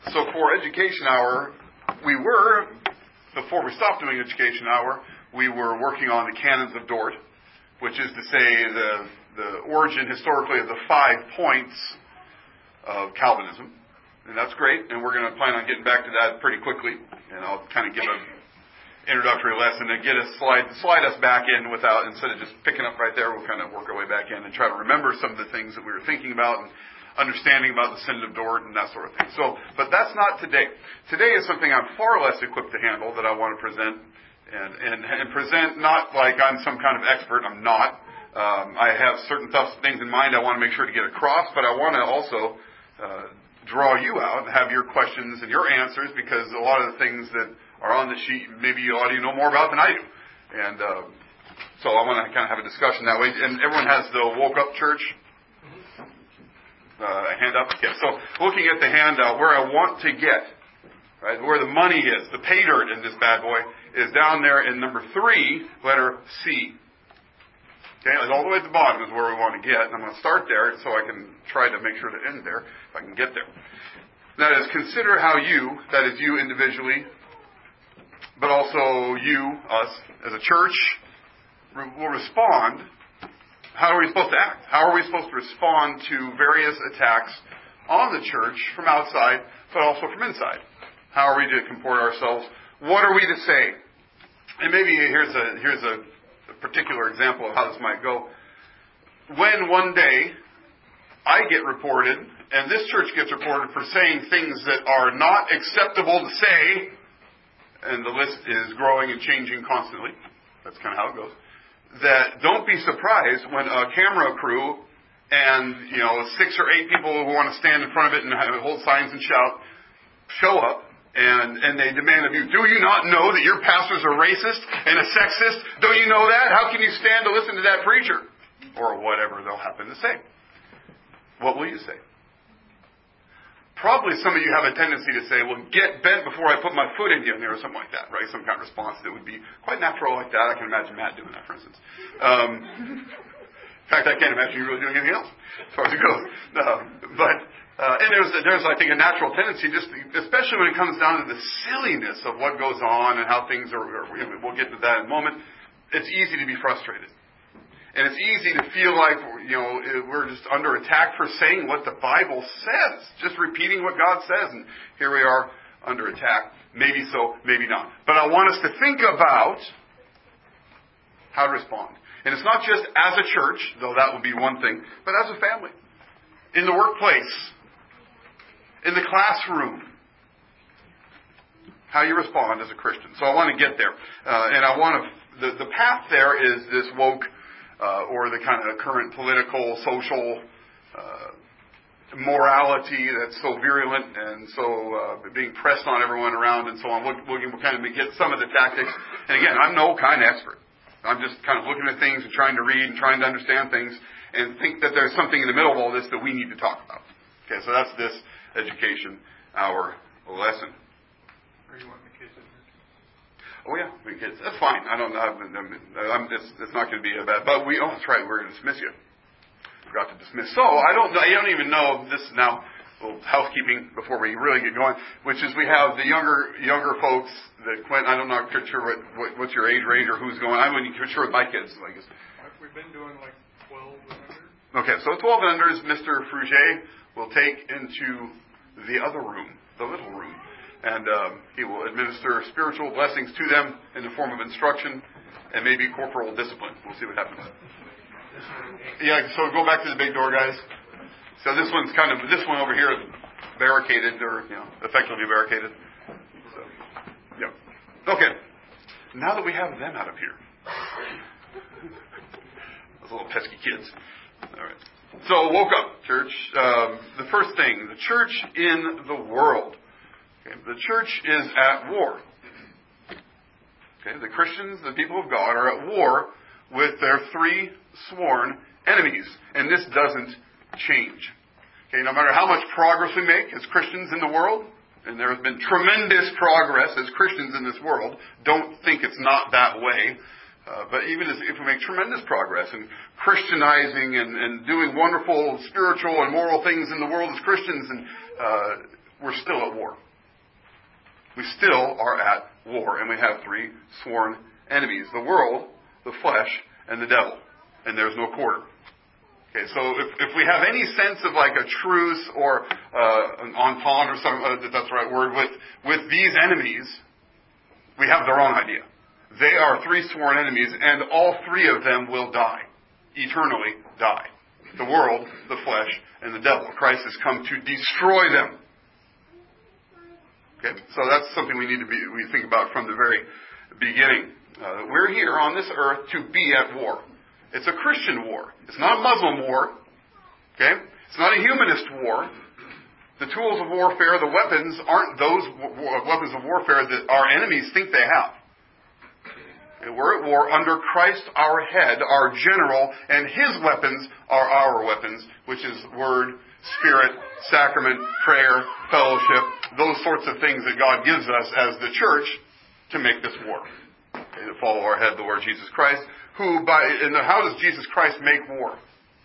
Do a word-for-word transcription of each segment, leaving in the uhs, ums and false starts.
So for Education Hour, we were, before we stopped doing Education Hour, we were working on the Canons of Dort, which is to say the, the origin historically of the five points of Calvinism. And that's great, and we're going to plan on getting back to that pretty quickly. And I'll kind of give an introductory lesson and get us slide slide us back in without, instead of just picking up right there, we'll kind of work our way back in and try to remember some of the things that we were thinking about and understanding about the Synod of Dort and that sort of thing. So, but that's not today. Today is something I'm far less equipped to handle that I want to present, and, and, and present not like I'm some kind of expert. I'm not. Um, I have certain tough things in mind I want to make sure to get across, but I want to also uh, draw you out and have your questions and your answers, because a lot of the things that are on the sheet, maybe you already know more about than I do. And uh, so I want to kind of have a discussion that way. And everyone has the Woke Up Church uh, hand up. Okay, so looking at the handout, where I want to get, right, where the money is, the pay dirt in this bad boy, is down there in number three, letter C. Okay, all the way at the bottom is where we want to get, and I'm going to start there so I can try to make sure to end there, if I can get there. That is, consider how you, that is you individually, but also you, us, as a church, will respond. How are we supposed to act? How are we supposed to respond to various attacks on the church from outside, but also from inside? How are we to comport ourselves? What are we to say? And maybe here's a here's a particular example of how this might go. When one day I get reported, and this church gets reported for saying things that are not acceptable to say, and the list is growing and changing constantly, that's kind of how it goes, that don't be surprised when a camera crew and, you know, six or eight people who want to stand in front of it and hold signs and shout, show up. And, and they demand of you, do you not know that your pastor's a racist and a sexist? Don't you know that? How can you stand to listen to that preacher? Or whatever they'll happen to say. What will you say? Probably some of you have a tendency to say, well, get bent before I put my foot in you, or something like that, right? Some kind of response that would be quite natural like that. I can imagine Matt doing that, for instance. Um, in fact, I can't imagine you really doing anything else, as far as it goes. Uh, but... Uh, and there's, there's, I think, a natural tendency, just especially when it comes down to the silliness of what goes on and how things are, are, we'll get to that in a moment, it's easy to be frustrated. And it's easy to feel like, you know, we're just under attack for saying what the Bible says, just repeating what God says. And here we are under attack. Maybe so, maybe not. But I want us to think about how to respond. And it's not just as a church, though that would be one thing, but as a family. In the workplace. In the classroom, how you respond as a Christian. So I want to get there. Uh, and I want to, the, the path there is this woke, uh, or the kind of current political, social uh, morality that's so virulent and so uh, being pressed on everyone around and so on. We'll, we'll, we'll kind of get some of the tactics. And again, I'm no kind of expert. I'm just kind of looking at things and trying to read and trying to understand things and think that there's something in the middle of all this that we need to talk about. Okay, so that's this Education Hour lesson. Or you want the kids in here? Oh yeah, the kids. That's fine. I don't know. I'm, I'm, it's, it's not going to be a bad. But we. Oh, that's right. We're going to dismiss you. Forgot to dismiss. So I don't. I don't even know. This is now a little housekeeping before we really get going. Which is we have the younger younger folks that Quint. I'm not sure what, what what's your age range or who's going. I'm not even sure with my kids. I guess. We've been doing like twelve and under. Okay, so twelve and under is Mister Fruget will take into the other room, the little room, and um, he will administer spiritual blessings to them in the form of instruction and maybe corporal discipline. We'll see what happens. Yeah, so go back to the big door, guys. So this one's kind of, this one over here is barricaded, or, you know, effectively barricaded. So, yeah. Okay. Now that we have them out of here. Those little pesky kids. All right. So, woke up, church. Um, the first thing, the church in the world. Okay, the church is at war. Okay, the Christians, the people of God, are at war with their three sworn enemies. And this doesn't change. Okay, no matter how much progress we make as Christians in the world, and there has been tremendous progress as Christians in this world, don't think it's not that way. Uh, but even as, if we make tremendous progress in Christianizing and, and doing wonderful spiritual and moral things in the world as Christians, and uh, we're still at war. We still are at war, and we have three sworn enemies: the world, the flesh, and the devil. And there's no quarter. Okay, so if, if we have any sense of like a truce or uh, an entente or something, uh, that's the right word, with, with these enemies, we have the wrong idea. They are three sworn enemies, and all three of them will die. Eternally die. The world, the flesh, and the devil. Christ has come to destroy them. Okay, so that's something we need to be we think about from the very beginning. Uh, we're here on this earth to be at war. It's a Christian war. It's not a Muslim war. Okay? It's not a humanist war. The tools of warfare, the weapons, aren't those w- weapons of warfare that our enemies think they have. Okay? We're at war under Christ, our head, our general, and His weapons are our weapons, which is Word, Spirit, Sacrament, prayer, fellowship, those sorts of things that God gives us as the church to make this war. Okay? To follow our head, the Lord Jesus Christ. Who by and how does Jesus Christ make war?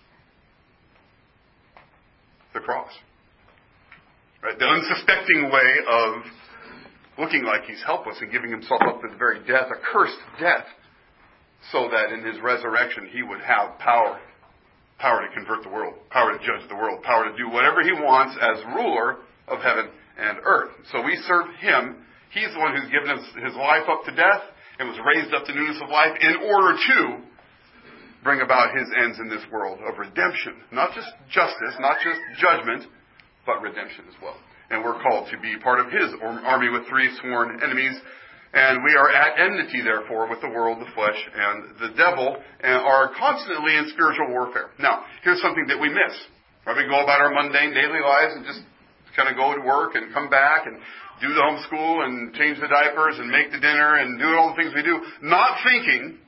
The cross. Right? The unsuspecting way of looking like He's helpless and giving Himself up to the very death, a cursed death, so that in His resurrection He would have power. Power to convert the world, power to judge the world, power to do whatever He wants as ruler of heaven and earth. So we serve Him. He's the one who's given us His life up to death and was raised up to newness of life in order to bring about His ends in this world of redemption. Not just justice, not just judgment, but redemption as well. And we're called to be part of His army with three sworn enemies. And we are at enmity, therefore, with the world, the flesh, and the devil, and are constantly in spiritual warfare. Now, here's something that we miss. Right? We go about our mundane daily lives and just kind of go to work and come back and do the homeschool and change the diapers and make the dinner and do all the things we do, not thinking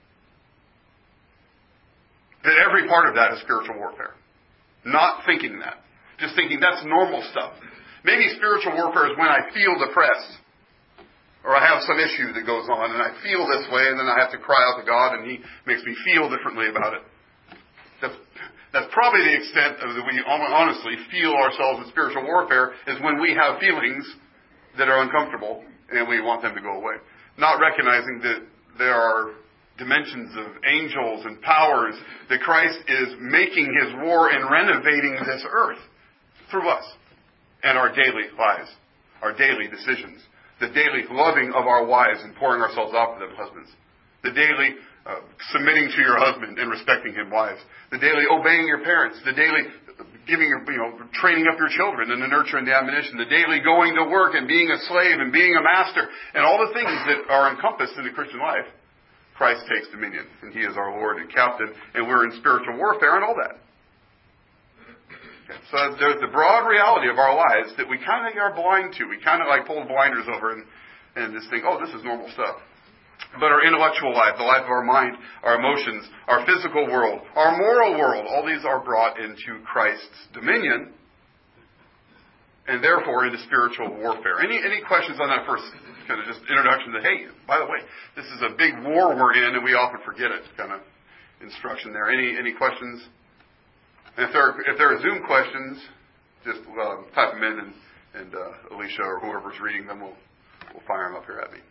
that every part of that is spiritual warfare. Not thinking that. Just thinking that's normal stuff. Maybe spiritual warfare is when I feel depressed, or I have some issue that goes on and I feel this way, and then I have to cry out to God and He makes me feel differently about it. That's, that's probably the extent of that we honestly feel ourselves in spiritual warfare, is when we have feelings that are uncomfortable, and we want them to go away. Not recognizing that there are dimensions of angels and powers, that Christ is making His war and renovating this earth through us and our daily lives, our daily decisions, the daily loving of our wives and pouring ourselves out for them, husbands, the daily uh, submitting to your husband and respecting him, wives, the daily obeying your parents, the daily giving your, you know, training up your children in the nurture and the admonition, the daily going to work and being a slave and being a master, and all the things that are encompassed in the Christian life. Christ takes dominion, and He is our Lord and captain, and we're in spiritual warfare and all that. Okay. So there's the broad reality of our lives that we kind of are blind to. We kind of like pull the blinders over and, and just think, oh, this is normal stuff. But our intellectual life, the life of our mind, our emotions, our physical world, our moral world, all these are brought into Christ's dominion, and therefore into spiritual warfare. Any any questions on that first kind of just introduction to, hey, by the way, this is a big war we're in, and we often forget it, kind of instruction there. Any any questions? And if there are, if there are Zoom questions, just uh, type them in, and, and uh, Alicia or whoever's reading them will will fire them up here at me.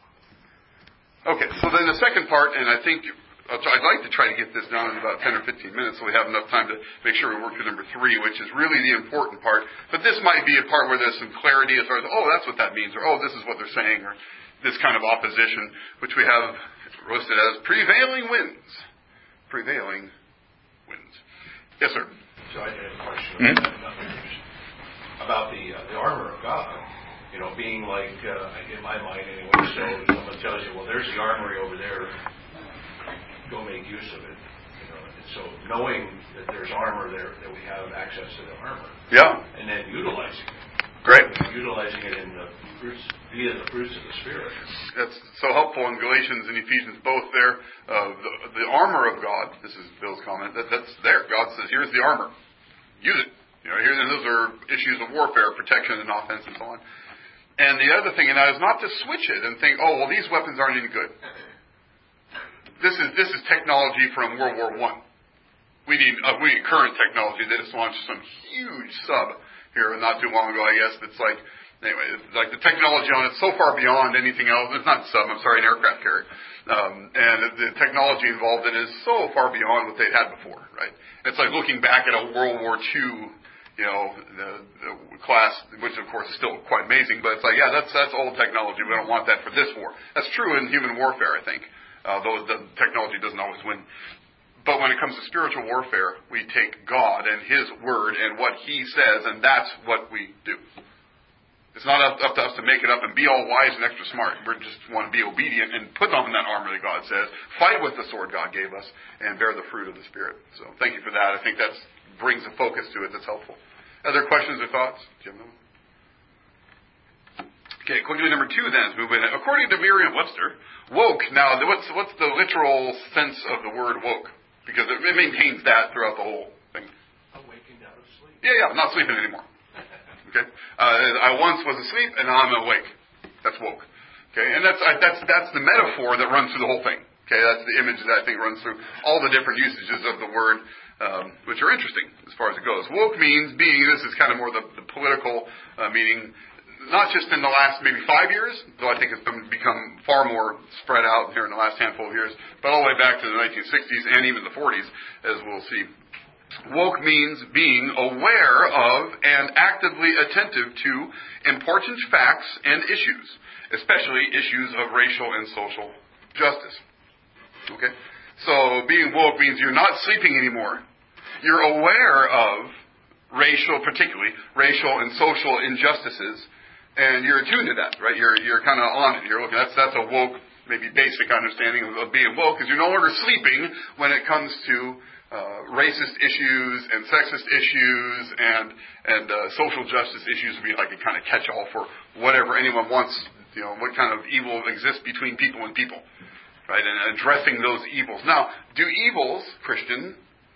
Okay, so then the second part, and I think I'd like to try to get this down in about ten or fifteen minutes so we have enough time to make sure we work through number three, which is really the important part. But this might be a part where there's some clarity as far as, oh, that's what that means, or oh, this is what they're saying, or this kind of opposition, which we have listed as prevailing winds. Prevailing winds. Yes, sir. So I had a question Mm-hmm. about, about the uh, the armor of God. You know, being like, uh, in my mind anyway, so someone tells you, well, there's the armory over there, go make use of it. You know, and so knowing that there's armor there, that we have access to the armor. Yeah. And then utilizing it. Great. Utilizing it in the fruits, via the fruits of the Spirit. That's so helpful in Galatians and Ephesians both there. Uh, the, the armor of God, this is Bill's comment, that, that's there. God says, here's the armor. Use it. You know, here, and those are issues of warfare, protection and offense and so on. And the other thing, and that is not to switch it and think, oh, well, these weapons aren't any good. This is this is technology from World War One. We need uh, we need current technology that has launched some huge sub here not too long ago, I guess, that's like, anyway, it's like the technology on it's so far beyond anything else. It's not sub, I'm sorry, an aircraft carrier. Um, and the technology involved in it is so far beyond what they'd had before, right? It's like looking back at a World War Two, you know, the, the class, which of course is still quite amazing, but it's like, yeah, that's that's old technology. We don't want that for this war. That's true in human warfare, I think, uh, though the technology doesn't always win. But when it comes to spiritual warfare, we take God and His Word and what He says, and that's what we do. It's not up, up to us to make it up and be all wise and extra smart. We just want to be obedient and put on that armor that God says, fight with the sword God gave us, and bear the fruit of the Spirit. So thank you for that. I think that brings a focus to it that's helpful. Other questions or thoughts? Jim? Okay, quickly number two then. Let's move in. According to Merriam-Webster, woke. Now, what's what's the literal sense of the word woke? Because it, it maintains that throughout the whole thing. Awakened out of sleep. Yeah, yeah, I'm not sleeping anymore. Okay, uh, I once was asleep and now I'm awake. That's woke. Okay, and that's uh, that's that's the metaphor that runs through the whole thing. Okay, that's the image that I think runs through all the different usages of the word, um, which are interesting as far as it goes. Woke means being. This is kind of more the, the political uh, meaning, not just in the last maybe five years, though I think it's been, become far more spread out here in the last handful of years, but all the way back to the nineteen sixties and even the forties, as we'll see. Woke means being aware of and actively attentive to important facts and issues, especially issues of racial and social justice. Okay? So being woke means you're not sleeping anymore. You're aware of racial, particularly racial and social injustices, and you're attuned to that, right? You're you're kind of on it. You're looking. That's that's a woke, maybe basic understanding of, of being woke, because you're no longer sleeping when it comes to Uh, racist issues and sexist issues and and uh, social justice issues would be like a kind of catch-all for whatever anyone wants, you know, what kind of evil exists between people and people, right? And addressing those evils. Now, do evils, Christian,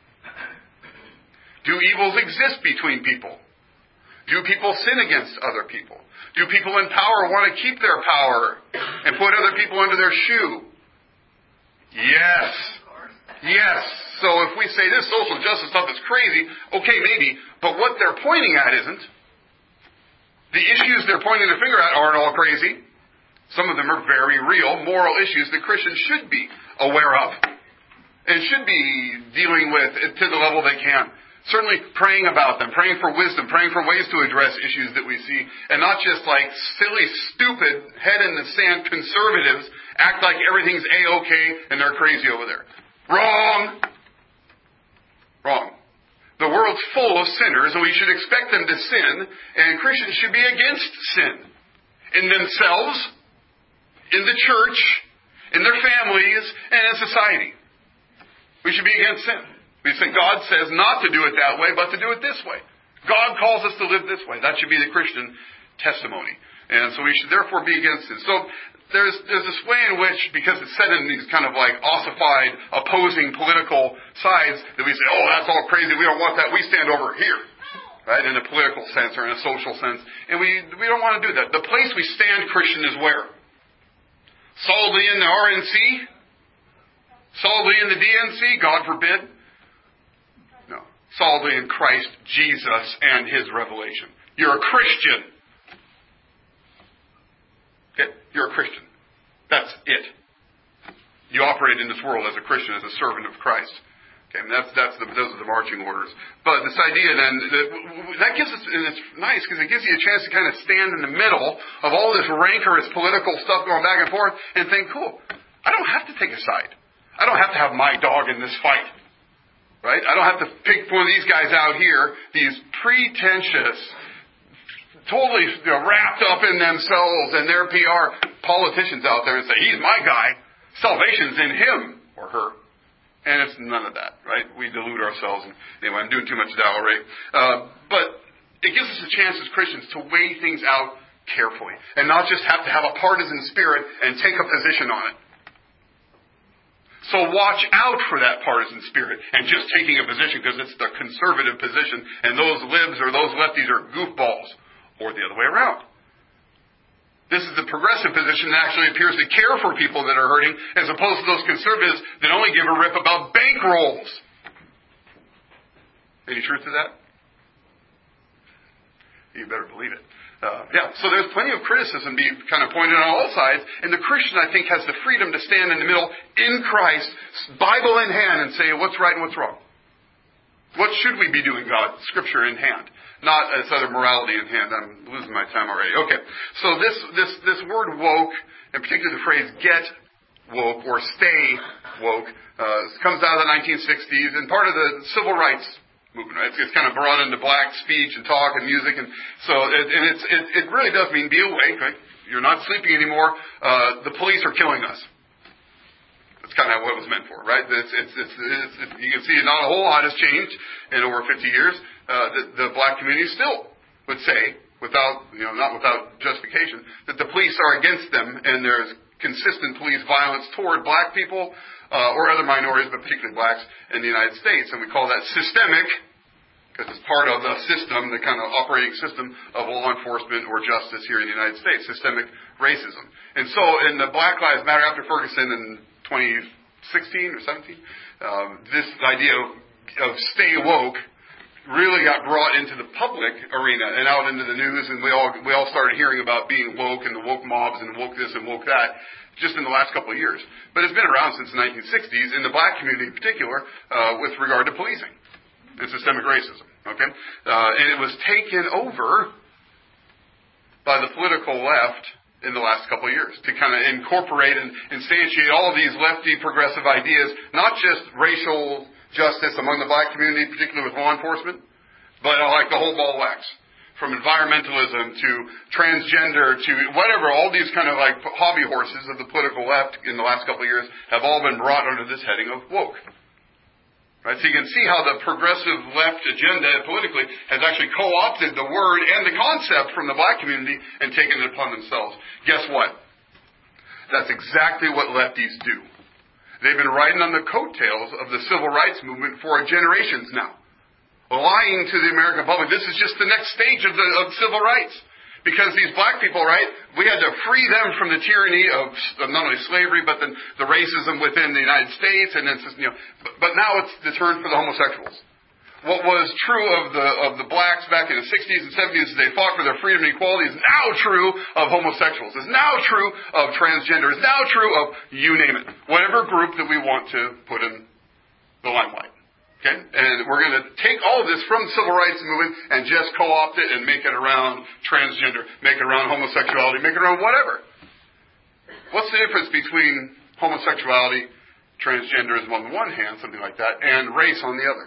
do evils exist between people? Do people sin against other people? Do people in power want to keep their power and put other people under their shoe? Yes. Yes. So if we say this social justice stuff is crazy, okay, maybe, but what they're pointing at isn't. The issues they're pointing their finger at aren't all crazy. Some of them are very real moral issues that Christians should be aware of and should be dealing with to the level they can. Certainly praying about them, praying for wisdom, praying for ways to address issues that we see, and not just like silly, stupid, head-in-the-sand conservatives act like everything's A-okay and they're crazy over there. Wrong! Wrong. The world's full of sinners, and we should expect them to sin, and Christians should be against sin. In themselves, in the church, in their families, and in society. We should be against sin. We say God says not to do it that way, but to do it this way. God calls us to live this way. That should be the Christian testimony. And so we should therefore be against it. So there's there's this way in which, because it's set in these kind of like ossified, opposing political sides, that we say, oh, that's all crazy, we don't want that, we stand over here. Right? In a political sense or in a social sense. And we we don't want to do that. The place we stand Christian is where? Solidly in the R N C? Solidly in the D N C? God forbid. No. Solidly in Christ Jesus and His revelation. You're a Christian. Okay? You're a Christian. That's it. You operate in this world as a Christian, as a servant of Christ. Okay, and that's that's the, those are the marching orders. But this idea then, that, that gives us, and it's nice because it gives you a chance to kind of stand in the middle of all this rancorous political stuff going back and forth and think, cool, I don't have to take a side. I don't have to have my dog in this fight. Right? I don't have to pick one of these guys out here, these pretentious, totally you know, wrapped up in themselves and their P R politicians out there and say, he's my guy. Salvation's in him or her. And it's none of that, right? We delude ourselves. And anyway, I'm doing too much of that already. Uh, but it gives us a chance as Christians to weigh things out carefully and not just have to have a partisan spirit and take a position on it. So watch out for that partisan spirit and just taking a position because it's the conservative position and those libs or those lefties are goofballs. Or the other way around. This is the progressive position that actually appears to care for people that are hurting, as opposed to those conservatives that only give a rip about bankrolls. Any truth to that? You better believe it. Uh, yeah, so there's plenty of criticism being kind of pointed on all sides, and the Christian, I think, has the freedom to stand in the middle in Christ, Bible in hand, and say what's right and what's wrong. What should we be doing, God? Scripture in hand, not this other morality in hand. I'm losing my time already. Okay, so this this this word woke, in particular the phrase get woke or stay woke, uh, comes out of the nineteen sixties and part of the civil rights movement. Right? It's, it's kind of brought into black speech and talk and music, and so it, and it's it, it really does mean be awake. Right? You're not sleeping anymore. Uh, the police are killing us. That's kind of what it was meant for, right? It's, it's, it's, it's, it's, you can see not a whole lot has changed in over fifty years. Uh, the, the black community still would say, without you know, not without justification, that the police are against them, and there's consistent police violence toward black people. Uh, or other minorities, but particularly blacks, in the United States. And we call that systemic, because it's part of the system, the kind of operating system of law enforcement or justice here in the United States, systemic racism. And so in the Black Lives Matter after Ferguson in twenty sixteen or seventeen, um, this idea of, of stay woke really got brought into the public arena and out into the news, and we all we all started hearing about being woke and the woke mobs and woke this and woke that, just in the last couple of years. But it's been around since the nineteen sixties, in the black community in particular, uh, with regard to policing and systemic racism. Okay? Uh, and it was taken over by the political left in the last couple of years to kind of incorporate and instantiate all of these lefty progressive ideas, not just racial justice among the black community, particularly with law enforcement, but uh, like the whole ball of wax. From environmentalism to transgender to whatever, all these kind of like hobby horses of the political left in the last couple of years have all been brought under this heading of woke. Right? So you can see how the progressive left agenda politically has actually co-opted the word and the concept from the black community and taken it upon themselves. Guess what? That's exactly what lefties do. They've been riding on the coattails of the civil rights movement for generations now. Lying to the American public, this is just the next stage of the of civil rights. Because these black people, right, we had to free them from the tyranny of, of not only slavery, but then the racism within the United States, and then, you know, but, but now it's the turn for the homosexuals. What was true of the of the blacks back in the sixties and seventies as they fought for their freedom and equality is now true of homosexuals, is now true of transgender, is now true of you name it. Whatever group that we want to put in the limelight. Okay? And we're going to take all of this from the civil rights movement and just co-opt it and make it around transgender, make it around homosexuality, make it around whatever. What's the difference between homosexuality, transgenderism on the one hand, something like that, and race on the other?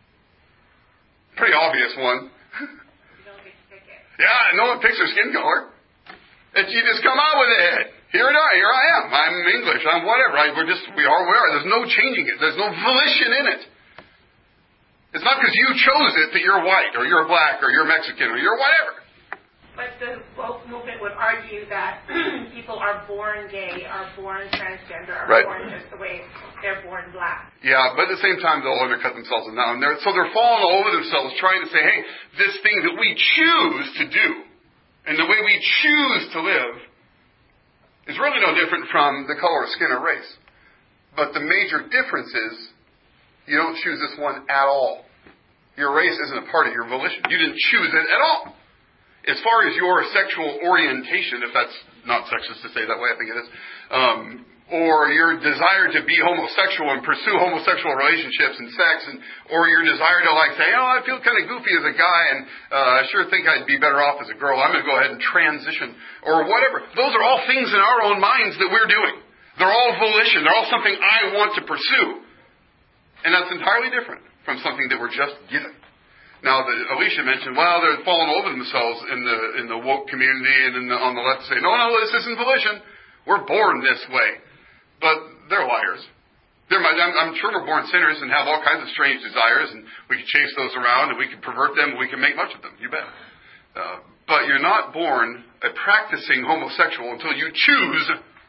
Pretty obvious one. You don't get to pick it. Yeah, no one picks their skin color. It's, you just come out with it. Here it are. Here I am. I'm English. I'm whatever. I, we're just, we are where. There's no changing it. There's no volition in it. It's not because you chose it that you're white, or you're black, or you're Mexican, or you're whatever. But the woke movement would argue that people are born gay, are born transgender, are right. born just the way they're born black. Yeah, but at the same time, they'll undercut themselves now. And they're, so they're falling all over themselves trying to say, hey, this thing that we choose to do, and the way we choose to live, is really no different from the color of skin or race. But the major difference is, you don't choose this one at all. Your race isn't a part of your volition. You didn't choose it at all. As far as your sexual orientation, if that's not sexist to say that way, I think it is, um, or your desire to be homosexual and pursue homosexual relationships and sex, and or your desire to like say, oh, I feel kind of goofy as a guy, and uh, I sure think I'd be better off as a girl. I'm going to go ahead and transition, or whatever. Those are all things in our own minds that we're doing. They're all volition. They're all something I want to pursue. And that's entirely different from something that we're just given. Now, the, Alicia mentioned, well, they're falling over themselves in the in the woke community and in the, on the left say, no, no, this isn't volition. We're born this way. But they're liars. They're, I'm, I'm sure we're born sinners and have all kinds of strange desires, and we can chase those around, and we can pervert them, and we can make much of them. You bet. Uh, but you're not born a practicing homosexual until you choose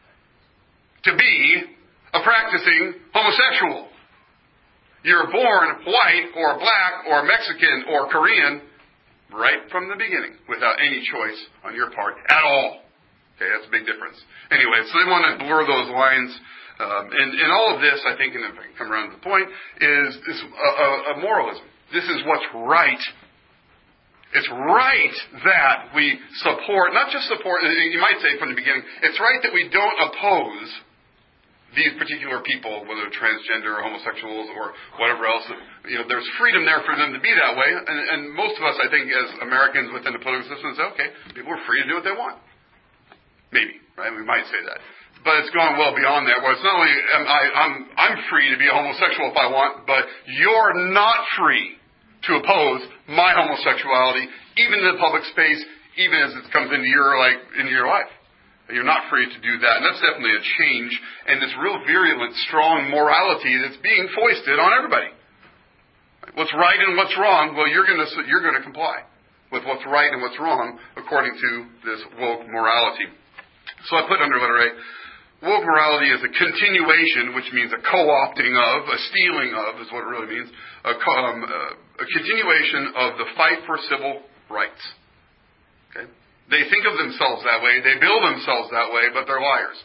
to be a practicing homosexual. You're born white or black or Mexican or Korean right from the beginning without any choice on your part at all. Okay, that's a big difference. Anyway, so they want to blur those lines. Um, and, and all of this, I think, and if I can come around to the point, is, is a, a, a moralism. This is what's right. It's right that we support, not just support, you might say from the beginning, it's right that we don't oppose these particular people, whether they're transgender or homosexuals or whatever else. You know, there's freedom there for them to be that way. And, and most of us, I think, as Americans within the political system, say, okay, people are free to do what they want. Maybe, right? We might say that. But it's gone well beyond that, where it's not only am I, I'm, I'm free to be a homosexual if I want, but you're not free to oppose my homosexuality, even in the public space, even as it comes into your like into your life. You're not free to do that, and that's definitely a change, and this real virulent, strong morality that's being foisted on everybody. What's right and what's wrong? Well, you're going to you're going to comply with what's right and what's wrong according to this woke morality. So I put under letter A. Woke morality is a continuation, which means a co-opting of, a stealing of, is what it really means, a, um, a continuation of the fight for civil rights. Okay? They think of themselves that way, they build themselves that way, but they're liars.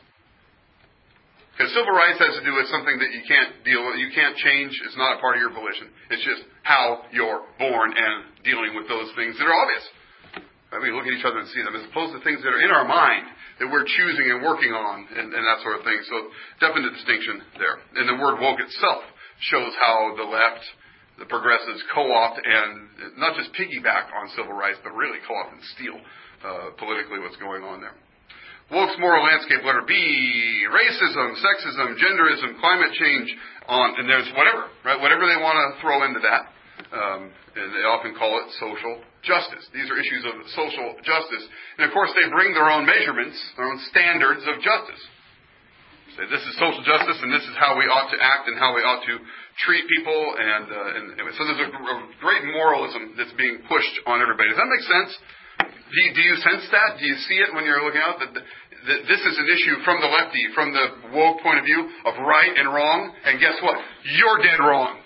Because civil rights has to do with something that you can't deal with, you can't change, it's not a part of your volition. It's just how you're born and dealing with those things that are obvious. I mean, look at each other and see them, as opposed to things that are in our mind that we're choosing and working on, and, and that sort of thing. So, definite distinction there. And the word woke itself shows how the left, the progressives, co-opt and not just piggyback on civil rights, but really co-opt and steal uh, politically what's going on there. Woke's moral landscape, letter B, racism, sexism, genderism, climate change, on, and there's whatever, right? Whatever they want to throw into that. Um, and they often call it social justice. These are issues of social justice. And of course they bring their own measurements, their own standards of justice. Say this is social justice and this is how we ought to act and how we ought to treat people. And, uh, and anyway, so there's a, a great moralism that's being pushed on everybody. Does that make sense? Do you, do you sense that? Do you see it when you're looking out? That, that this is an issue from the lefty, from the woke point of view of right and wrong. And guess what? You're dead wrong.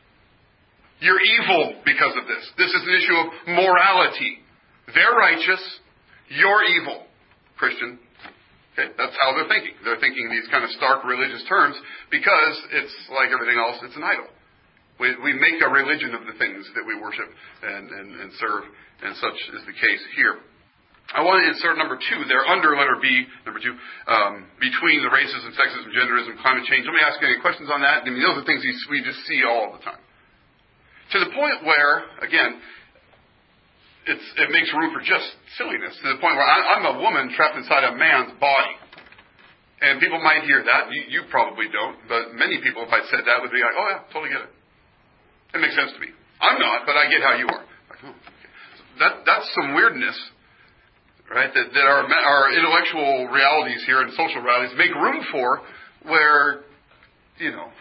You're evil because of this. This is an issue of morality. They're righteous. You're evil, Christian. Okay, that's how they're thinking. They're thinking these kind of stark religious terms because it's like everything else, it's an idol. We, we make a religion of the things that we worship and, and, and serve, and such is the case here. I want to insert number two there, under letter B, number two, um, between the racism, sexism, genderism, climate change. Let me ask you any questions on that. I mean, those are things we just see all the time. To the point where, again, it's, it makes room for just silliness. To the point where I, I'm a woman trapped inside a man's body. And people might hear that. You, you probably don't. But many people, if I said that, would be like, oh yeah, totally get it. It makes sense to me. I'm not, but I get how you are. Like, oh, okay. So that, that's some weirdness, right, that, that our, our intellectual realities here and social realities make room for, where, you know,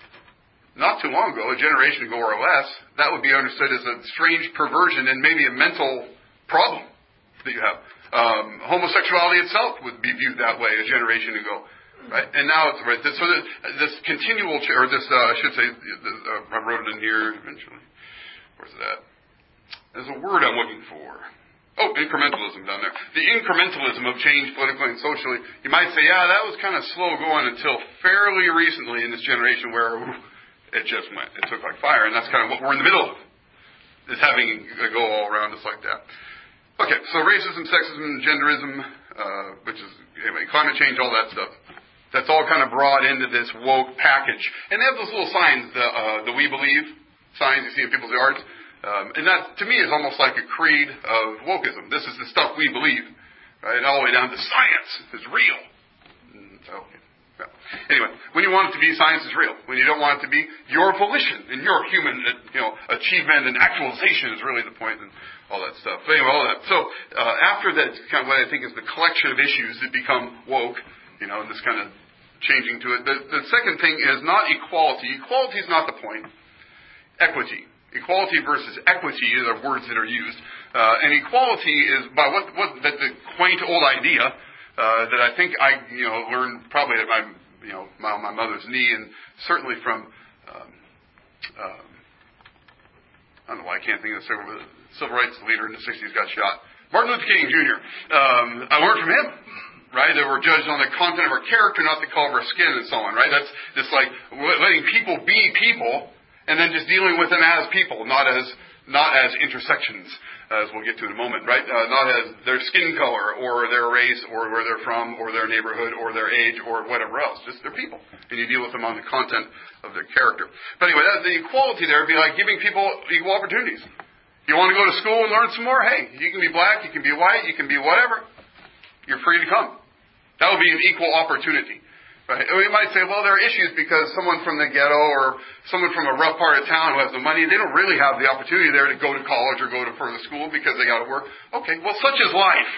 not too long ago, a generation ago or less, that would be understood as a strange perversion and maybe a mental problem that you have. Um, homosexuality itself would be viewed that way a generation ago, right? And now it's right. This, so this, this continual, ch- or this, uh, I should say, this, uh, I wrote it in here eventually. Where's that? There's a word I'm looking for. Oh, incrementalism down there. The incrementalism of change politically and socially. You might say, yeah, that was kind of slow going until fairly recently in this generation where. Ooh, it just went. It took like fire, and that's kind of what we're in the middle of, is having a go all around us like that. Okay, so racism, sexism, genderism, uh, which is, anyway, climate change, all that stuff. That's all kind of brought into this woke package. And they have those little signs, the, uh, the We Believe signs you see in people's yards. Um, and that, to me, is almost like a creed of wokeism. This is the stuff we believe, right? All the way down to science is real. Okay. Anyway, when you want it to be, science is real. When you don't want it to be, your volition and your human, you know, achievement and actualization is really the point, and all that stuff. But anyway, all that. So uh, after that, kind of what I think is the collection of issues that become woke, you know, and this kind of changing to it. The, the second thing is not equality. Equality is not the point. Equity. Equality versus equity are words that are used, uh, and equality is by what what that the quaint old idea. Uh, that I think I, you know, learned probably at my, you know, my, my mother's knee, and certainly from, um, um, I don't know why I can't think of the civil, civil rights leader in the sixties got shot, Martin Luther King Junior Um, I learned from him, right? That we're judged on the content of our character, not the color of our skin, and so on, right? That's just like letting people be people, and then just dealing with them as people, not as not as intersections as we'll get to in a moment, right? Uh, not as their skin color or their race or where they're from or their neighborhood or their age or whatever else. Just they're people. And you deal with them on the content of their character. But anyway, that, the equality there would be like giving people equal opportunities. You want to go to school and learn some more? Hey, you can be black, you can be white, you can be whatever. You're free to come. That would be an equal opportunity. Right? We might say, well, there are issues because someone from the ghetto or someone from a rough part of town who has the money, they don't really have the opportunity there to go to college or go to further school because they got to work. Okay, well, such is life.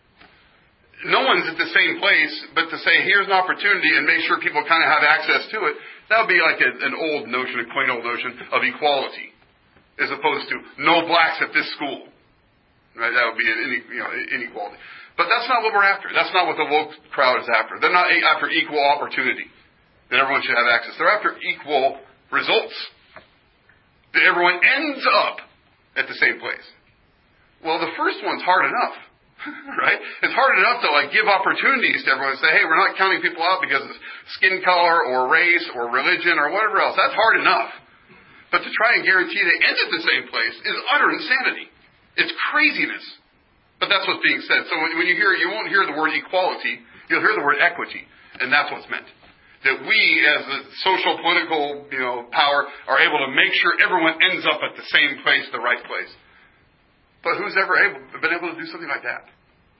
No one's at the same place, but to say, here's an opportunity and make sure people kind of have access to it, that would be like a, an old notion, a quaint old notion of equality, as opposed to no blacks at this school. Right? That would be an you know, inequality. But that's not what we're after. That's not what the woke crowd is after. They're not after equal opportunity, that everyone should have access. They're after equal results, that everyone ends up at the same place. Well, the first one's hard enough, right? It's hard enough to like give opportunities to everyone and say, hey, we're not counting people out because of skin color or race or religion or whatever else. That's hard enough. But to try and guarantee they end at the same place is utter insanity. It's craziness. But that's what's being said. So when you hear, you won't hear the word equality, you'll hear the word equity. And that's what's meant. That we, as a social, political, you know, power, are able to make sure everyone ends up at the same place, the right place. But who's ever able, been able to do something like that?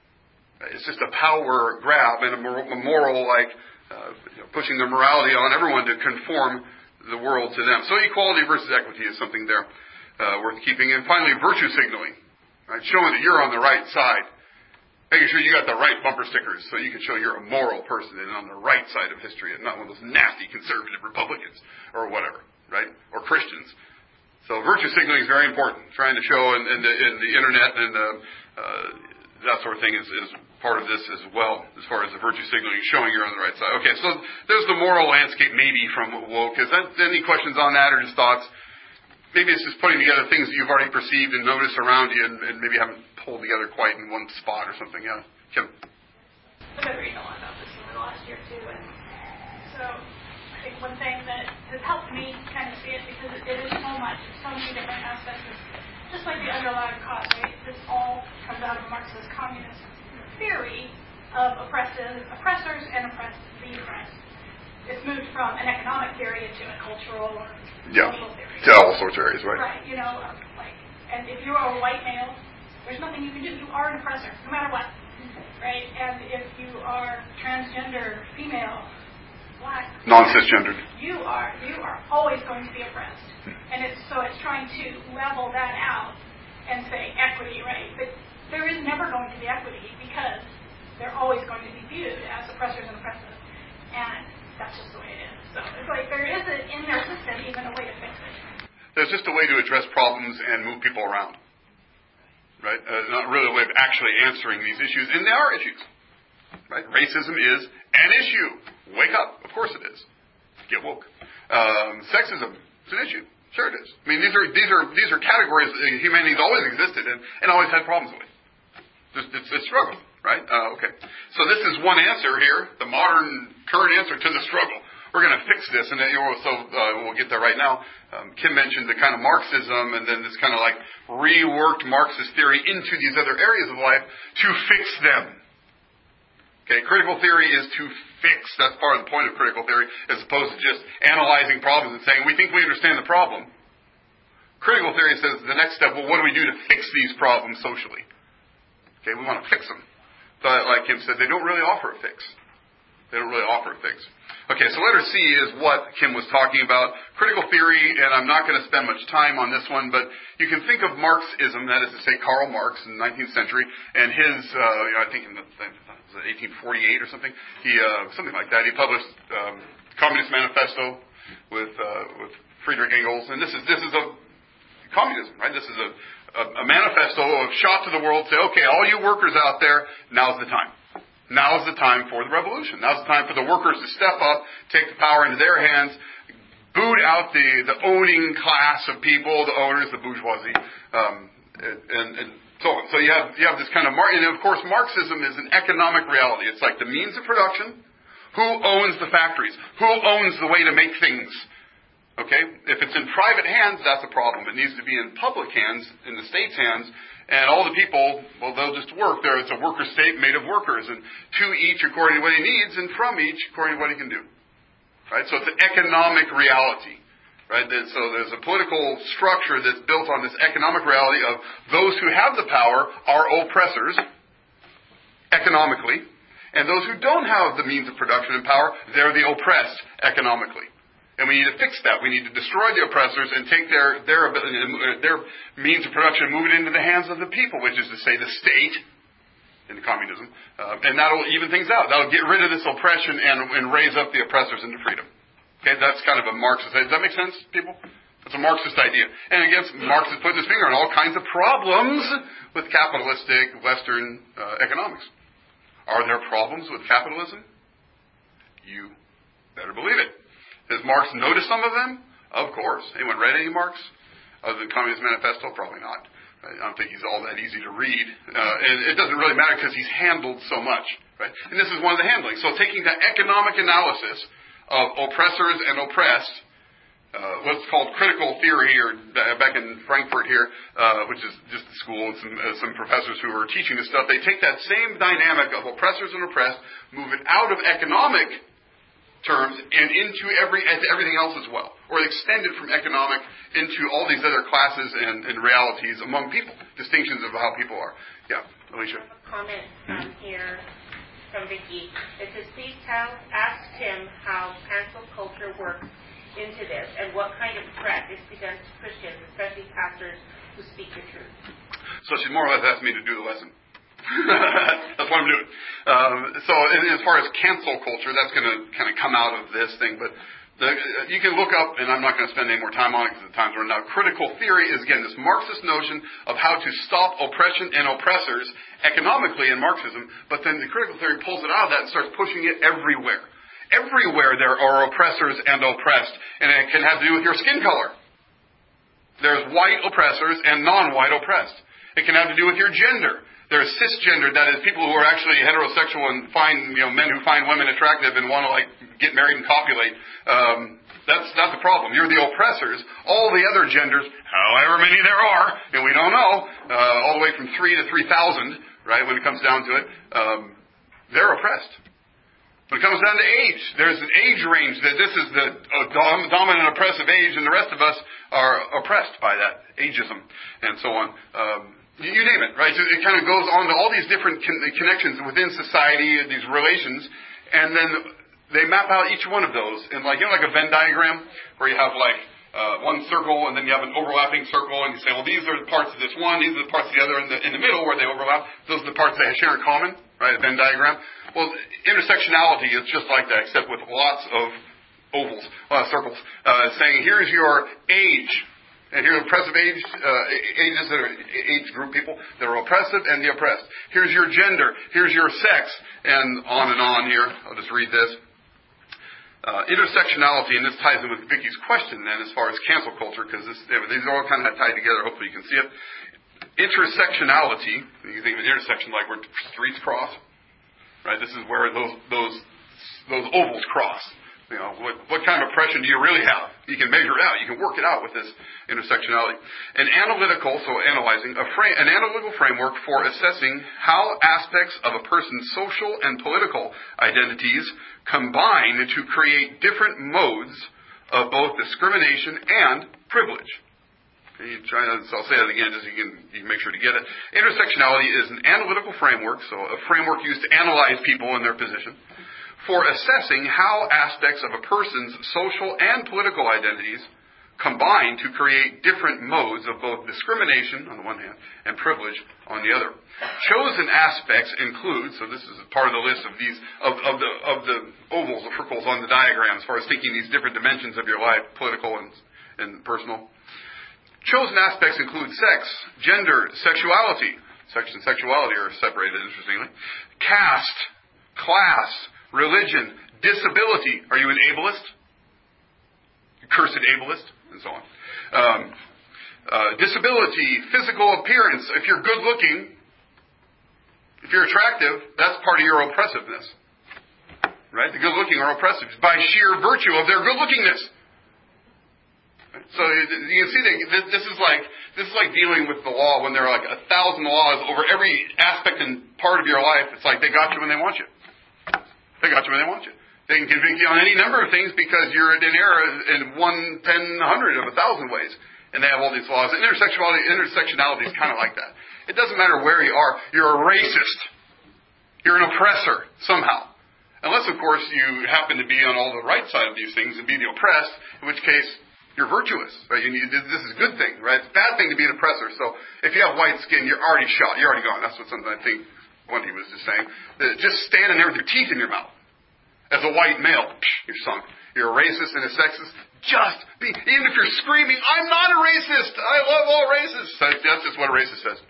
It's just a power grab and a moral, a moral like, uh, you know, pushing the morality on everyone to conform the world to them. So equality versus equity is something there uh, worth keeping. And finally, virtue signaling. Right, showing that you're on the right side. Making sure you got the right bumper stickers so you can show you're a moral person and on the right side of history and not one of those nasty conservative Republicans or whatever, right? Or Christians. So virtue signaling is very important. Trying to show in, in, the, in the internet and uh, uh, that sort of thing is, is part of this as well, as far as the virtue signaling, showing you're on the right side. Okay, so there's the moral landscape maybe from woke. Is that any questions on that or just thoughts? Maybe it's just putting together things that you've already perceived and noticed around you and, and maybe haven't pulled together quite in one spot or something. Yeah, Kim? I've been reading a lot about this over the last year too, and so I think one thing that has helped me kind of see it, because it, it is so much, it's so many different aspects, is just like the underlying cause, right? This all comes out of Marxist communist theory of oppressive oppressors and oppressed the oppressed. It's moved from an economic theory into a cultural or yeah. social theory. To all sorts of areas, right? Right, you know, like, and if you are a white male, there's nothing you can do. You are an oppressor, no matter what, right? And if you are transgender, female, black, non-cisgendered, you are you are always going to be oppressed. And it's so it's trying to level that out and say equity, right? But there is never going to be equity because they're always going to be viewed as oppressors and oppressive, and that's just the way it is. So it's like there isn't in their system even a way to fix it. There's just a way to address problems and move people around. Right? Uh, not really a way of actually answering these issues. And they are issues. Right? Racism is an issue. Wake up. Of course it is. Get woke. Um, sexism is an issue. Sure it is. I mean, these are these are these are categories that humanity's always existed in and always had problems with. It's, it's a struggle. Right? Uh, okay. So this is one answer here, the modern, current answer to the struggle. We're going to fix this, and then, you know, so uh, we'll get there right now. Um, Kim mentioned the kind of Marxism, and then this kind of like reworked Marxist theory into these other areas of life to fix them. Okay, critical theory is to fix. That's part of the point of critical theory, as opposed to just analyzing problems and saying, we think we understand the problem. Critical theory says the next step, well, what do we do to fix these problems socially? Okay, we want to fix them. But like Kim said, they don't really offer a fix. They don't really offer a fix. Okay, so letter C is what Kim was talking about. Critical theory, and I'm not going to spend much time on this one, but you can think of Marxism, that is to say Karl Marx in the nineteenth century, and his, uh, you know, I think in the, was it eighteen forty-eight or something? He, uh, something like that. He published um, Communist Manifesto with uh, with Friedrich Engels, and this is this is a communism, right? This is a, a, a manifesto of shot to the world, say, okay, all you workers out there, now's the time. Now is the time for the revolution. Now is the time for the workers to step up, take the power into their hands, boot out the, the owning class of people, the owners, the bourgeoisie, um, and, and so on. So you have you have this kind of, and of course Marxism is an economic reality. It's like the means of production. Who owns the factories? Who owns the way to make things? Okay? If it's in private hands, that's a problem. It needs to be in public hands, in the state's hands, And all the people, well, they'll just work. There, it's a worker state made of workers, and to each according to what he needs, and from each according to what he can do. Right? So it's an economic reality. Right? So there's a political structure that's built on this economic reality of those who have the power are oppressors, economically, and those who don't have the means of production and power, they're the oppressed economically. And we need to fix that. We need to destroy the oppressors and take their their ability, their means of production and move it into the hands of the people, which is to say the state in communism. Uh, and that'll even things out. That'll get rid of this oppression and, and raise up the oppressors into freedom. Okay, that's kind of a Marxist idea. Does that make sense, people? That's a Marxist idea. And again, Marx is putting his finger on all kinds of problems with capitalistic Western uh, economics. Are there problems with capitalism? You better believe it. Has Marx noticed some of them? Of course. Anyone read any Marx? Other than Communist Manifesto? Probably not. I don't think he's all that easy to read. Uh, and it doesn't really matter because he's handled so much. Right? And this is one of the handling. So taking the economic analysis of oppressors and oppressed, uh, what's called critical theory, or back in Frankfurt here, uh, which is just the school and some, uh, some professors who are teaching this stuff, they take that same dynamic of oppressors and oppressed, move it out of economic terms and into every into everything else as well, or extend it from economic into all these other classes and, and realities among people, distinctions of how people are. Yeah, Alicia. I have a comment from mm-hmm. here from Vicki. It says, please tell, ask Tim how cancel culture works into this and what kind of threat is presented to Christians, especially pastors who speak the truth. So she more or less asked me to do the lesson. That's what I'm doing. Um, so as far as cancel culture, that's going to kind of come out of this thing. But the, you can look up, and I'm not going to spend any more time on it because the time's running out. Critical theory is, again, this Marxist notion of how to stop oppression and oppressors economically in Marxism. But then the critical theory pulls it out of that and starts pushing it everywhere. Everywhere there are oppressors and oppressed. And it can have to do with your skin color. There's white oppressors and non-white oppressed. It can have to do with your gender. There's cisgender, that is, people who are actually heterosexual and find, you know, men who find women attractive and want to, like, get married and copulate. Um, that's not the problem. You're the oppressors. All the other genders, however many there are, and we don't know, uh, all the way from three to three thousand, right, when it comes down to it, um, they're oppressed. When it comes down to age, there's an age range that this is the uh, dom- dominant oppressive age, and the rest of us are oppressed by that ageism and so on. Um, You name it, right? So it kind of goes on to all these different con- connections within society, these relations, and then they map out each one of those in, like, you know, like a Venn diagram where you have like uh, one circle and then you have an overlapping circle, and you say, well, these are the parts of this one, these are the parts of the other, and in the middle where they overlap, those are the parts they share in common, right? A Venn diagram. Well, intersectionality is just like that, except with lots of ovals, uh, circles, uh, saying here's your age. And here are oppressive age, uh, ages that are age group people that are oppressive and the oppressed. Here's your gender. Here's your sex. And on and on here. I'll just read this. Uh, intersectionality, and this ties in with Vicky's question then as far as cancel culture, because these are all kind of tied together. Hopefully you can see it. Intersectionality, you think of an intersection like where streets cross, right? This is where those those those ovals cross. You know, what, what kind of oppression do you really have? You can measure it out. You can work it out with this intersectionality. An analytical, so analyzing, a frame, an analytical framework for assessing how aspects of a person's social and political identities combine to create different modes of both discrimination and privilege. Okay, you try to, so I'll say that again just so you can, you can make sure to get it. Intersectionality is an analytical framework, so a framework used to analyze people in their position, for assessing how aspects of a person's social and political identities combine to create different modes of both discrimination on the one hand and privilege on the other. Chosen aspects include, so this is part of the list of these of, of the of the ovals, the circles on the diagram as far as thinking these different dimensions of your life, political and, and personal. Chosen aspects include sex, gender, sexuality. Sex and sexuality are separated, interestingly. Caste, class, religion, disability. Are you an ableist? Cursed ableist? And so on. Um, uh, disability, physical appearance. If you're good looking, if you're attractive, that's part of your oppressiveness. Right? The good looking are oppressive by sheer virtue of their good lookingness. So you can see that this is like this is like dealing with the law when there are like a thousand laws over every aspect and part of your life. It's like they got you when they want you. They got you when they want you. They can convict you on any number of things because you're in error in one, ten, a hundred of a thousand ways. And they have all these laws. And intersectionality, intersectionality is kind of like that. It doesn't matter where you are. You're a racist. You're an oppressor somehow. Unless, of course, you happen to be on all the right side of these things and be the oppressed, in which case you're virtuous. Right? You need, this is a good thing. Right? It's a bad thing to be an oppressor. So if you have white skin, you're already shot. You're already gone. That's what something I think one he was just saying. That just standing there with your teeth in your mouth. As a white male, you're sunk. You're a racist and a sexist. Just be, even if you're screaming, I'm not a racist. I love all racists. That's just what a racist says.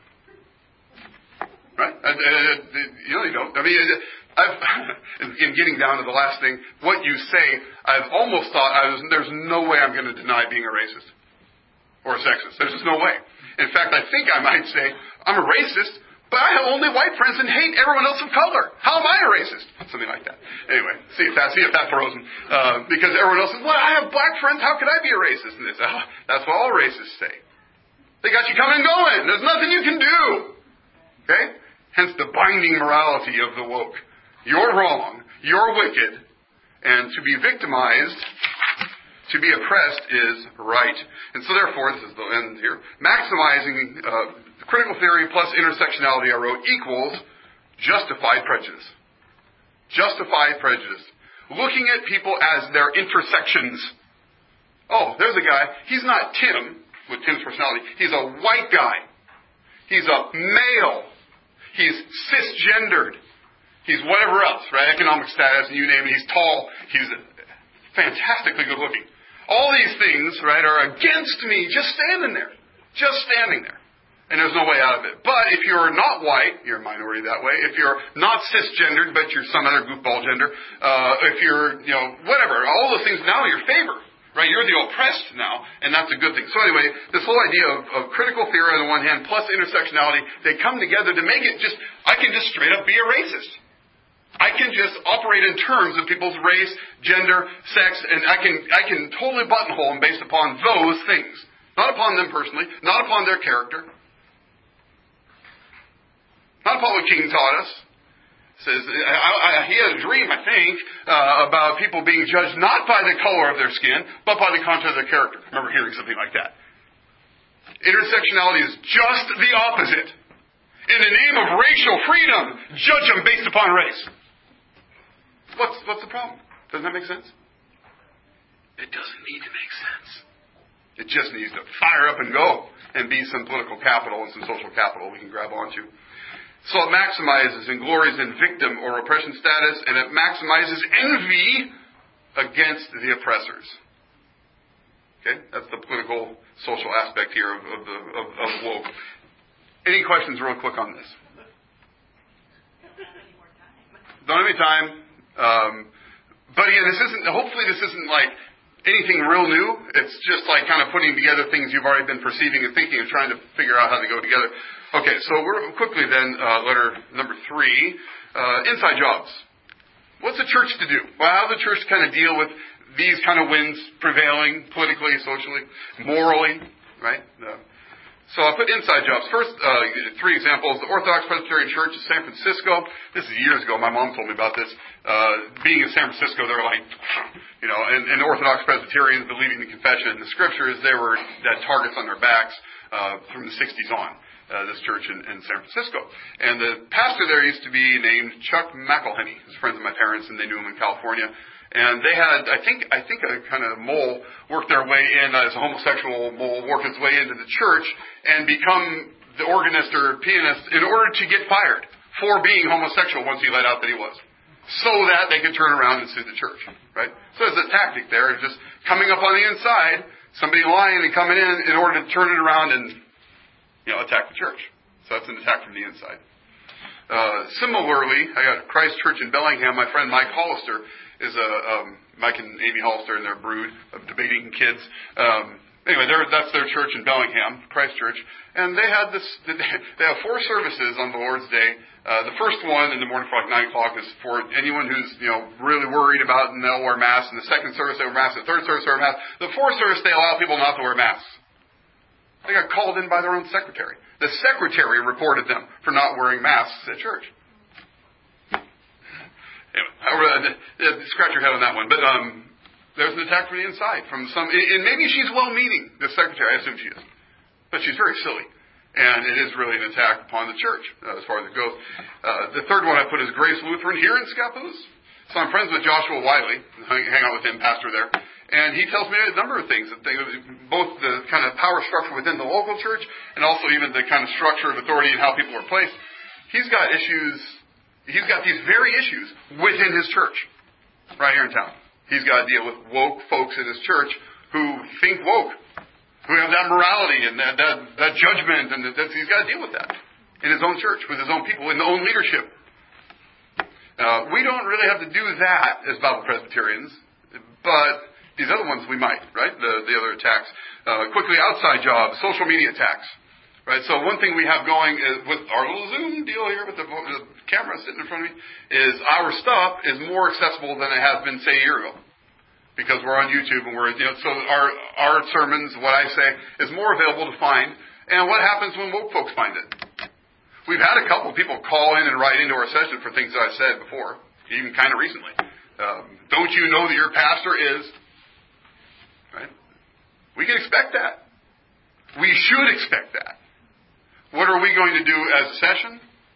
Right? Uh, uh, you know you don't. I mean, I've, in getting down to the last thing, what you say, I've almost thought, I was, there's no way I'm going to deny being a racist. Or a sexist. There's just no way. In fact, I think I might say, I'm a racist, but I have only white friends and hate everyone else of color. How am I a racist? Something like that. Anyway, see if that, see if that throws them. Uh, because everyone else says, well, I have black friends. How could I be a racist? And they say, oh, that's what all racists say. They got you coming and going. There's nothing you can do. Okay? Hence the binding morality of the woke. You're wrong. You're wicked. And to be victimized, to be oppressed is right. And so therefore, this is the end here, maximizing uh, critical theory plus intersectionality, I wrote, equals justified prejudice. Justified prejudice. Looking at people as their intersections. Oh, there's a guy. He's not Tim, with Tim's personality. He's a white guy. He's a male. He's cisgendered. He's whatever else, right? Economic status, and you name it. He's tall. He's fantastically good looking. All these things, right, are against me just standing there. Just standing there. And there's no way out of it. But if you're not white, you're a minority that way. If you're not cisgendered, but you're some other goofball gender, uh, if you're, you know, whatever, all those things now in your favor, right? You're the oppressed now, and that's a good thing. So anyway, this whole idea of, of critical theory on the one hand, plus intersectionality, they come together to make it just, I can just straight up be a racist. I can just operate in terms of people's race, gender, sex, and I can I can totally buttonhole them based upon those things. Not upon them personally, not upon their character. Not upon what King taught us. Says I, I, he had a dream, I think, uh, about people being judged not by the color of their skin, but by the content of their character. I remember hearing something like that. Intersectionality is just the opposite. In the name of racial freedom, judge them based upon race. What's what's the problem? Doesn't that make sense? It doesn't need to make sense. It just needs to fire up and go and be some political capital and some social capital we can grab onto. So it maximizes and glories in victim or oppression status, and it maximizes envy against the oppressors. Okay? That's the political, social aspect here of, of, the, of, of woke. Any questions real quick on this? Don't have any time. Um, but again, this isn't, hopefully this isn't like anything real new. It's just like kind of putting together things you've already been perceiving and thinking and trying to figure out how they go together. Okay, so we're quickly then, uh, letter number three, uh, inside jobs. What's the church to do? Well, how does the church kind of deal with these kind of winds prevailing politically, socially, morally, right? Uh, So I'll put inside jobs. First, uh, three examples. The Orthodox Presbyterian Church of San Francisco. This is years ago. My mom told me about this. Uh, being in San Francisco, they're like, you know, and, and Orthodox Presbyterians believing the confession and the scriptures, they were had targets on their backs uh, from the sixties on, uh, this church in, in San Francisco. And the pastor there used to be named Chuck McElhenney. He was friends of my parents, and they knew him in California. And they had, I think, I think a kind of mole work their way in as a homosexual mole, work its way into the church and become the organist or pianist in order to get fired for being homosexual once he let out that he was, so that they could turn around and sue the church, right? So there's a tactic there, just coming up on the inside, somebody lying and coming in in order to turn it around and, you know, attack the church. So that's an attack from the inside. Uh, similarly, I got Christ Church in Bellingham. My friend Mike Hollister is a, um, Mike and Amy Hollister and their brood of debating kids. Um, anyway, that's their church in Bellingham, Christ Church, and they had this. They have four services on the Lord's Day. Uh, the first one in the morning for like nine o'clock is for anyone who's you know really worried about and they'll wear masks. And the second service they wear masks. The third service they wear masks. The fourth service they allow people not to wear masks. They got called in by their own secretary. The secretary reported them for not wearing masks at church. Anyway, scratch your head on that one. But um, there's an attack from the inside, from some, and maybe she's well-meaning, the secretary, I assume she is. But she's very silly. And it is really an attack upon the church, uh, as far as it goes. Uh, the third one I put is Grace Lutheran here in Scappoose. So I'm friends with Joshua Wiley, hang, hang out with him, pastor there. And he tells me a number of things, that they, both the kind of power structure within the local church, and also even the kind of structure of authority and how people are placed. He's got issues, he's got these very issues within his church, right here in town. He's got to deal with woke folks in his church who think woke, who have that morality and that, that, that judgment, and that, he's got to deal with that in his own church, with his own people, in the own leadership. Uh, we don't really have to do that as Bible Presbyterians, but these other ones we might, right? The, the other attacks. Uh, quickly, outside jobs, social media attacks. Right, so one thing we have going is with our little Zoom deal here with the, the camera sitting in front of me is our stuff is more accessible than it has been, say, a year ago, because we're on YouTube and we're, you know, so our our sermons, what I say, is more available to find. And what happens when woke folks find it? We've had a couple of people call in and write into our session for things that I said before, even kind of recently. Um, don't you know that your pastor is? Right? We can expect that. We should expect that. What are we going to do as a session?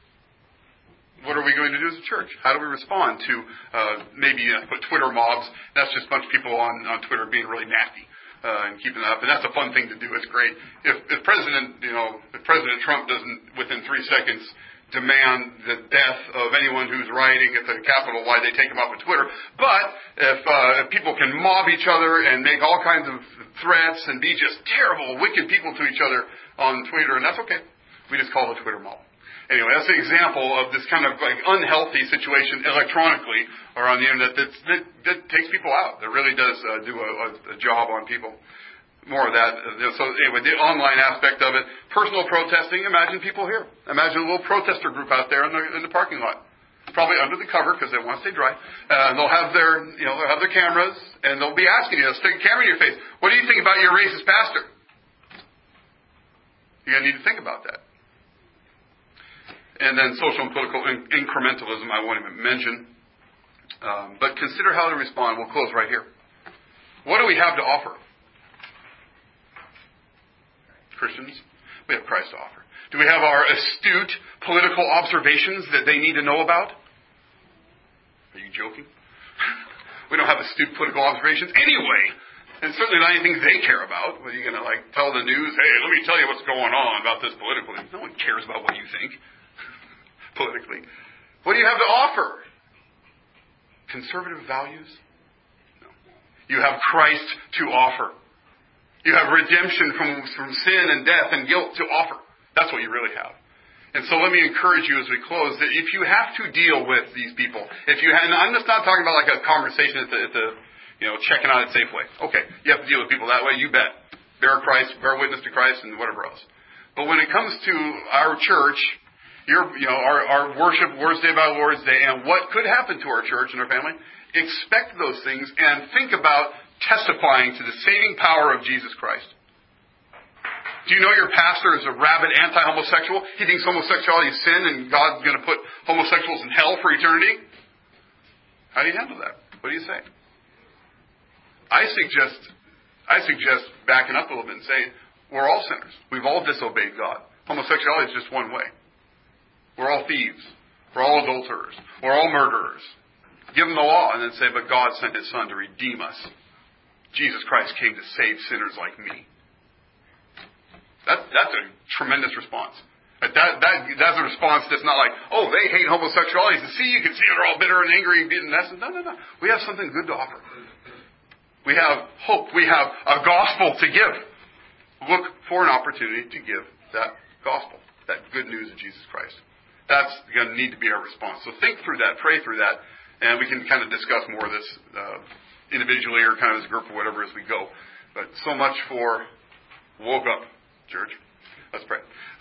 What are we going to do as a church? How do we respond to uh, maybe uh, put Twitter mobs? That's just a bunch of people on, on Twitter being really nasty uh, and keeping that up. And that's a fun thing to do. It's great. If, if President, you know, if President Trump doesn't within three seconds demand the death of anyone who's rioting at the Capitol, why they take him off of Twitter. But if, uh, if people can mob each other and make all kinds of threats and be just terrible, wicked people to each other on Twitter, and that's okay. We just call it a Twitter mob. Anyway, that's an example of this kind of like unhealthy situation electronically or on the internet that, that, that takes people out. That really does uh, do a, a job on people. More of that. Uh, so anyway, the online aspect of it, personal protesting. Imagine people here. Imagine a little protester group out there in the, in the parking lot. Probably under the cover because they want to stay dry. Uh, they'll have their, you know, they'll have their cameras and they'll be asking you. They'll stick a camera in your face. What do you think about your racist pastor? You're going to need to think about that. And then social and political in- incrementalism, I won't even mention. Um, but consider how to respond. We'll close right here. What do we have to offer? Christians, we have Christ to offer. Do we have our astute political observations that they need to know about? Are you joking? We don't have astute political observations anyway. And certainly not anything they care about. Are you going to like tell the news, hey, let me tell you what's going on about this politically? No one cares about what you think. Politically. What do you have to offer? Conservative values? No. You have Christ to offer. You have redemption from, from sin and death and guilt to offer. That's what you really have. And so let me encourage you as we close that if you have to deal with these people, if you have, and I'm just not talking about like a conversation at the, at the you know, checking out at Safeway. Okay, you have to deal with people that way, you bet. Bear Christ, bear witness to Christ and whatever else. But when it comes to our church, Your, you know, our, our worship, Lord's Day by Lord's Day, and what could happen to our church and our family, expect those things and think about testifying to the saving power of Jesus Christ. Do you know your pastor is a rabid anti-homosexual? He thinks homosexuality is sin and God's going to put homosexuals in hell for eternity? How do you handle that? What do you say? I suggest, I suggest backing up a little bit and saying, we're all sinners. We've all disobeyed God. Homosexuality is just one way. We're all thieves. We're all adulterers. We're all murderers. Give them the law and then say, but God sent His Son to redeem us. Jesus Christ came to save sinners like me. That, that's a tremendous response. That, that, that's a response that's not like, oh, they hate homosexuality. So see, you can see they're all bitter and angry and getting this. No, no, no. We have something good to offer. We have hope. We have a gospel to give. Look for an opportunity to give that gospel, that good news of Jesus Christ. That's going to need to be our response. So think through that, pray through that, and we can kind of discuss more of this uh, individually or kind of as a group or whatever as we go. But so much for woke up, church. Let's pray.